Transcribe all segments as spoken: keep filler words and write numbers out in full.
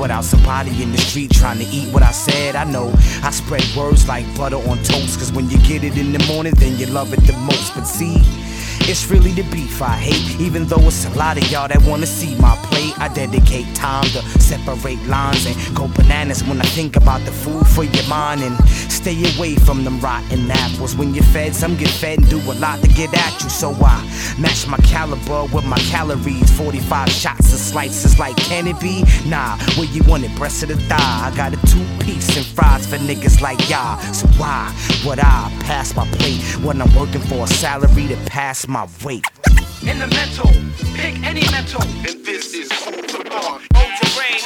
without somebody in the street trying to eat what I said. I know I spread words like butter on toast, cause when you get it in the morning, then you love it the most. But see, it's really the beef I hate. Even though it's a lot of y'all that wanna see my plate, I dedicate time to separate lines and go bananas when I think about the food for your mind. And stay away from them rotten apples. When you're fed, some get fed and do a lot to get at you. So I match my caliber with my calories. forty-five shots of slices, like can it be? Nah, where you want it, breast of the thigh? I got a two-piece and fries for niggas like y'all. So why would I pass my plate when I'm working for a salary to pass my weight? In the mental, pick any mental. And this is food for thought. Hold your brain.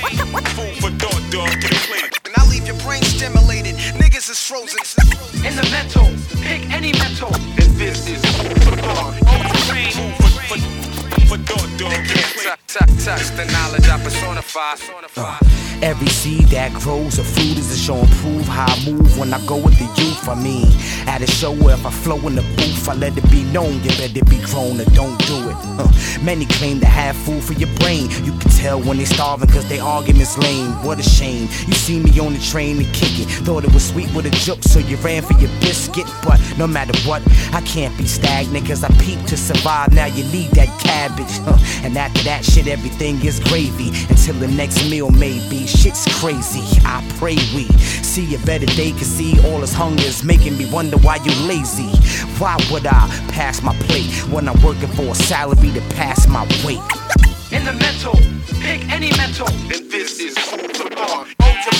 Food for thought, dog. Get a plate. And I leave your brain stimulated. Niggas is frozen. In the mental, pick any mental. And this is food for thought. Hold your brain. Food for, for, for thought, dog. Get a plate. Touch the knowledge I personify. Uh, every seed that grows a fruit is to show and prove how I move when I go with the youth. I mean, at a show where if I flow in the booth, I let it be known you better be grown or don't do it. Uh, many claim to have food for your brain. You can tell when they starving cause they arguments lame. What a shame. You see me on the train and kick it. Thought it was sweet with a joke, so you ran for your biscuit. But no matter what, I can't be stagnant cause I peep to survive. Now you need that cabbage. Uh, and after that shit, everything is gravy until the next meal maybe. Shit's crazy, I pray we see a better day, cause see all this hunger is making me wonder why you lazy. Why would I pass my plate when I'm working for a salary to pass my weight? In the mental, pick any mental. And this is food for thought. Hold your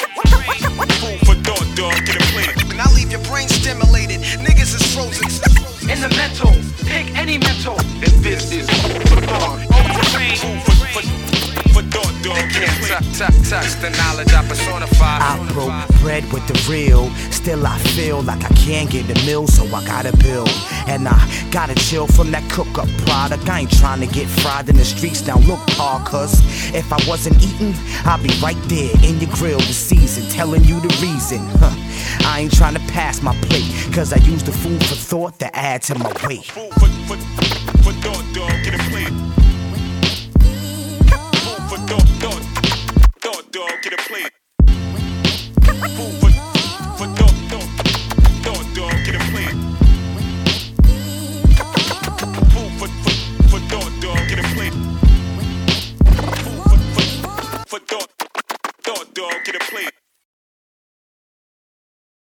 brain. Food for thought, dog. Get a plate. And I leave your brain stimulated. Niggas is frozen. In the mental, pick any mental. And this is food for thought. Hold your brain. Food for, for, for thought, dog. Get a plate. Touch, touch the knowledge I personify. I broke bread with the real. Still I feel like I can't get the meal, so I gotta build. And I gotta chill from that cook-up product. I ain't trying to get fried in the streets. Now look, Paul, cause if I wasn't eating, I'd be right there in your grill this season, telling you the reason. Huh. I ain't trying to pass my plate, cause I use the food for thought to add to my weight. Food for, for, for thought, dog. Get a plate. Food for thought, thought, thought, dog. Get a plate. Food for, for thought, thought, thought, dog. Get a plate. Food for, for, for thought, dog. Get a plate. Food for, for, for thought, thought, dog. Get a plate.